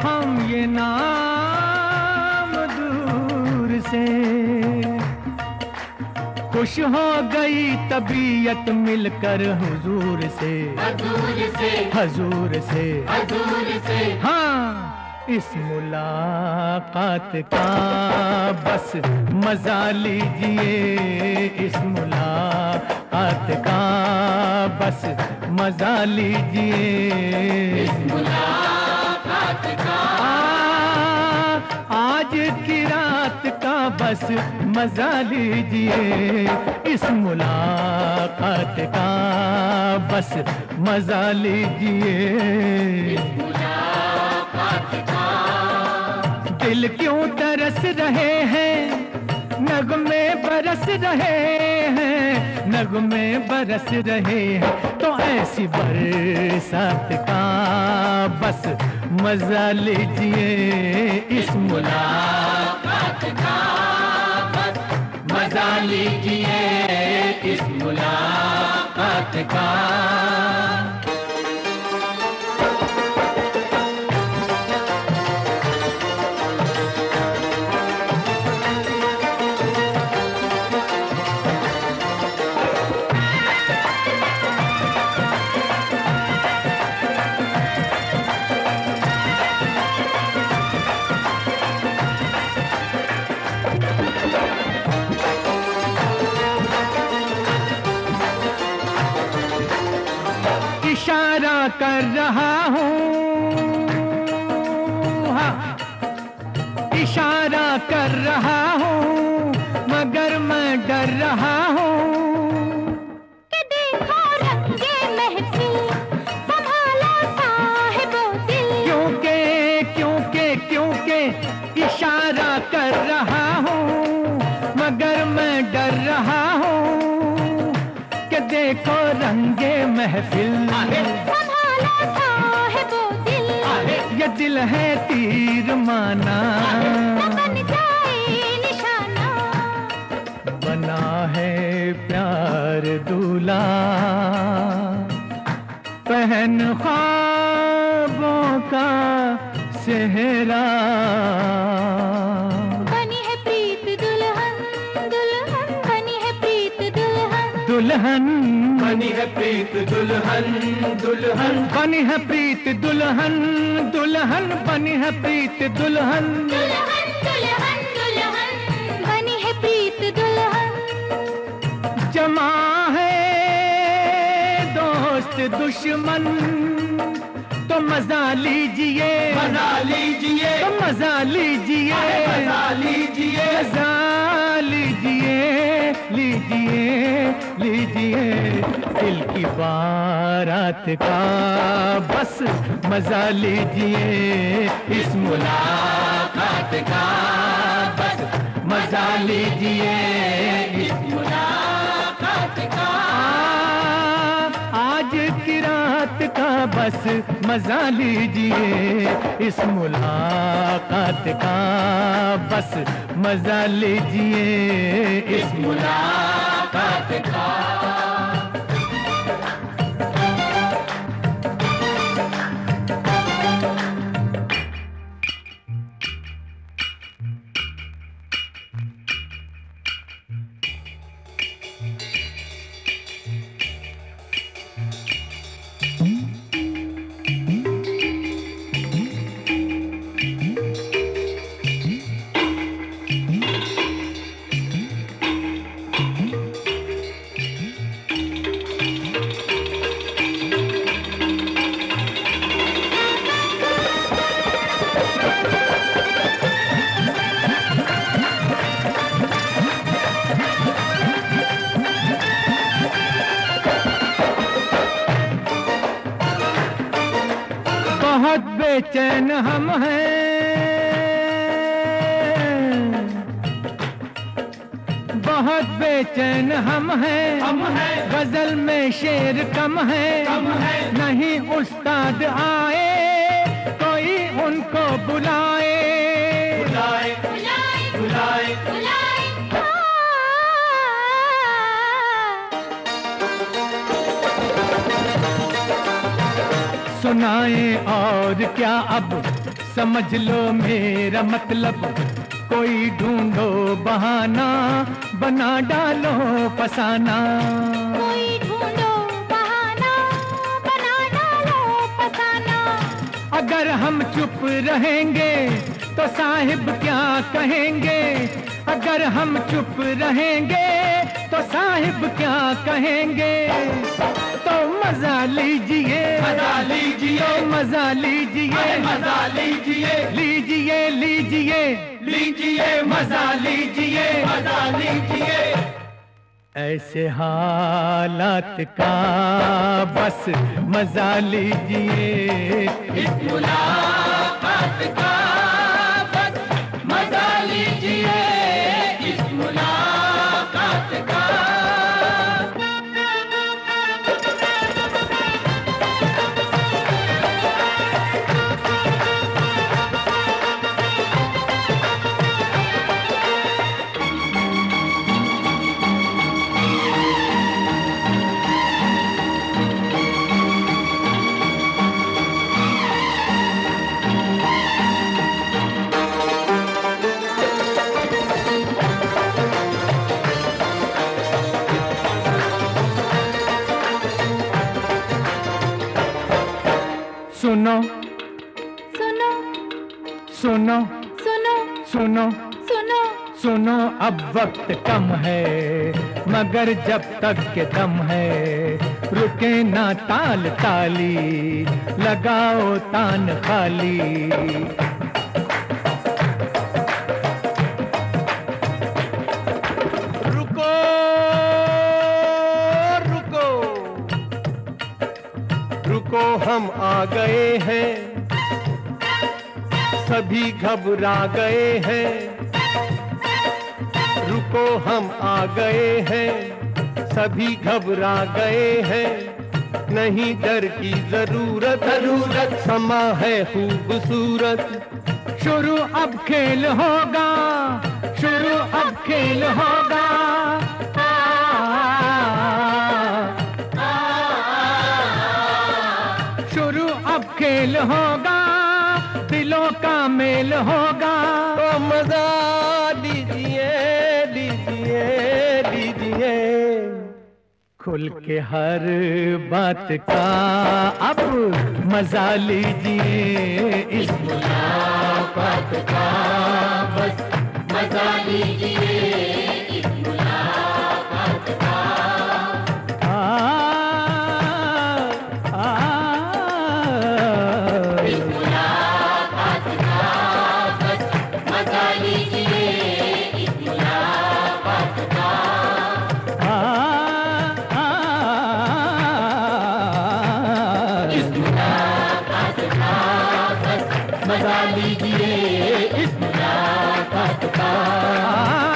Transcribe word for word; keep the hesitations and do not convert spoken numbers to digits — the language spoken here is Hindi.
हम ये नाम दूर से। खुश हो गई तबीयत मिलकर हुजूर से, हजूर से, हजूर से, हजूर से। हाँ, इस मुलाकात का बस मजा लीजिए, इस मुलाकात का बस मजा लीजिए, इस मुलाकात का आज की रात का बस मजा लीजिए, इस मुलाकात का बस मजा लीजिए, इस मुलाकात का। दिल क्यों तरस रहे हैं, नगमे बरस रहे हैं, नगमे बरस रहे हैं, तो ऐसी बरसात का बस मजा लीजिए, इस मुलाकात का बस मजा लीजिए, इस मुलाकात का। इशारा कर रहा हूँ, हाँ, इशारा कर रहा हूँ, मगर मैं डर रहा हूँ कि देखो रंगे महफिल संभाला साहिबो दिल। क्योंकि क्योंकि क्योंकि इशारा कर रहा हूँ, मगर मैं डर रहा हूँ कि देखो रंगे महफिल संभाला साहिबो दिल। ये दिल है तीर माना, न बन जाए निशाना। बना है प्यार दूल्हा, पहन ख्वाबों का सेहरा, बनी है प्रीत दुल्हन, दुल्हन बनी है प्रीत दुल्हन। दुल्हन बनी है प्रीत दुल्हन, दुल्हन बनी है प्रीत दुल्हन, दुल्हन बनी है प्रीत दुल्हन, दुल्हन दुल्हन दुल्हन बनी है प्रीत दुल्हन। जमा है दोस्त दुश्मन, तो मजा लीजिए, मजा लीजिए, तो मजा लीजिए, मजा लीजिए, मजा लीजिए, लीजिए, लीजिए, दिल की बारात का बस मजा लीजिए, इस मुलाकात का बस मजा लीजिए, इस मुलाकात का। आज की रात का बस मजा लीजिए, इस मुलाकात का बस मजा लीजिए, इस मुलाकात का। बहुत बेचैन हम हैं, बहुत बेचैन हम हैं, हम हैं, गजल में शेर कम है, कम है, नहीं उस्ताद आए कोई उनको बुलाए, बुलाए, बुलाए बुलाए, बुलाए। सुन सुनाए और क्या अब समझ लो मेरा मतलब, कोई ढूंढो बहाना बना डालो फसाना। कोई ढूंढो बहाना बना डालो फसाना। अगर हम चुप रहेंगे तो साहिब क्या कहेंगे, अगर हम चुप रहेंगे तो साहिब क्या कहेंगे। तो मजा लीजिए मजा लीजिए, तो मजा लीजिए, अरे मजा लीजिए, लीजिए लीजिए लीजिए मजा लीजिए, मजा लीजिए। ऐसे हालात का बस मजा लीजिए, इस मुलाकात का बस मजा लीजिए, इस मुलाकात का। सुनो सुनो सुनो सुनो सुनो सुनो सुनो अब वक्त कम है मगर जब तक के दम है, रुके ना ताल ताली लगाओ तान खाली। रुको रुको रुको हम आ गए हैं, सभी घबरा गए हैं। रुको हम आ गए हैं, सभी घबरा गए हैं। नहीं डर की जरूरत, जरूरत समा है खूबसूरत। शुरू अब खेल होगा, शुरू अब खेल होगा। आ, आ, शुरू अब खेल होगा, दिलों का मेल होगा। तो मजा लीजिए लीजिए लीजिए, खुल के हर बात का अब मजा लीजिए, इस मुलाकात का बस मजा लीजिए, इस मुलाकात का। आ, आ, इस मुलाकात का बस मजा लीजिए, इस मुलाकात का। आ, आ, इस मुलाकात का बस मजा लीजिए, इस मुलाकात का। आ,